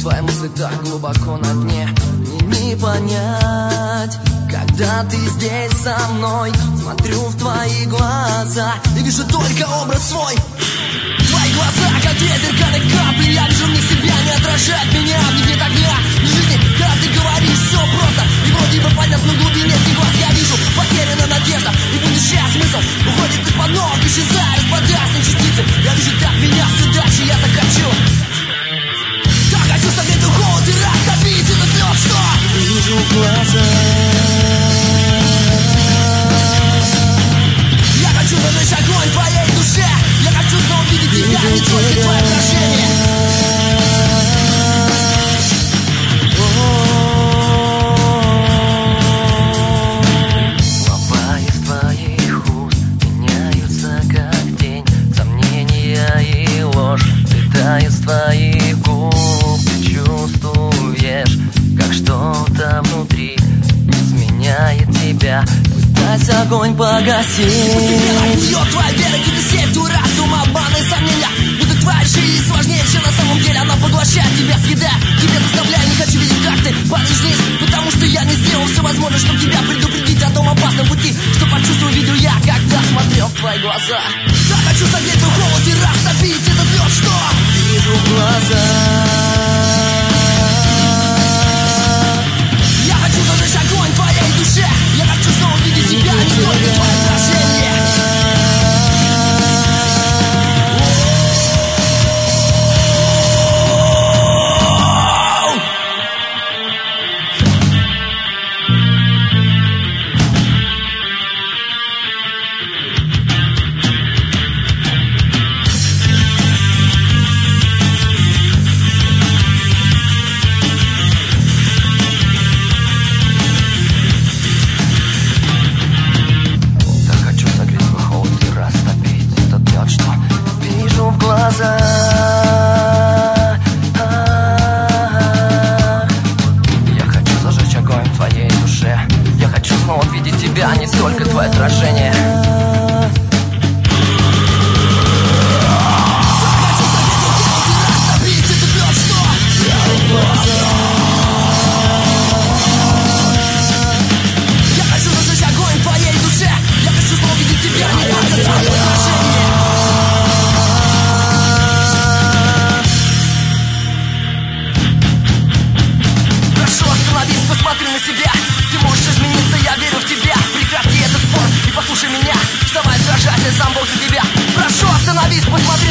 Твои мысли так глубоко на дне. Мне не понять, когда ты здесь со мной. Смотрю в твои глаза и вижу только образ свой. Твои глаза, как две зеркальных капли. Я вижу в них себя, не отражает меня. В них нет огня, в жизни, когда ты говоришь, все просто. И вроде бы понятно, в глубине этих глаз я вижу потеряна надежда и будущий смысл. Уходит из-под ног, исчезая, распадаясь на частицы. Я вижу так меня все дальше, я так хочу. Так хочу согреть холод и растопить этот лед, что вижу в глаза. Я хочу зажечь огонь в твоей душе. Я хочу снова увидеть тебя, не только твое отражение. Слова из твоих уст меняются как день. Сомнения и ложь слетают из твоих губ. Ты чувствуешь, как что-то внутри изменяет тебя. Пытаясь огонь погасить. Постепенно бьет твоя вера, где-то сеть, разум, обман и сомнения. Будто твоя жизнь сложнее, чем на самом деле. Она поглощает тебя, съедая, тебя заставляя. Не хочу видеть, как ты падаешь вниз, потому что я не сделал все возможное, чтобы тебя предупредить о том опасном пути, что почувствовал, видел я, когда смотрел в твои глаза. Так хочу согреть твой холод и растопить этот лед, что вижу в глаза. Я хочу зажечь огонь в твоей душе. Я хочу снова увидеть тебя, не только твое отражение. Я хочу зажечь огонь в твоей душе. Я хочу снова видеть тебя, не только твое отражение. Я хочу зажечь огонь в твоей душе. Я хочу снова видеть тебя, не только твое отражение. Посмотри на себя, ты можешь измениться, я верю в тебя. Прекрати этот спор и послушай меня. Вставай, сражайся, сам Бог за тебя. Прошу, остановись, посмотри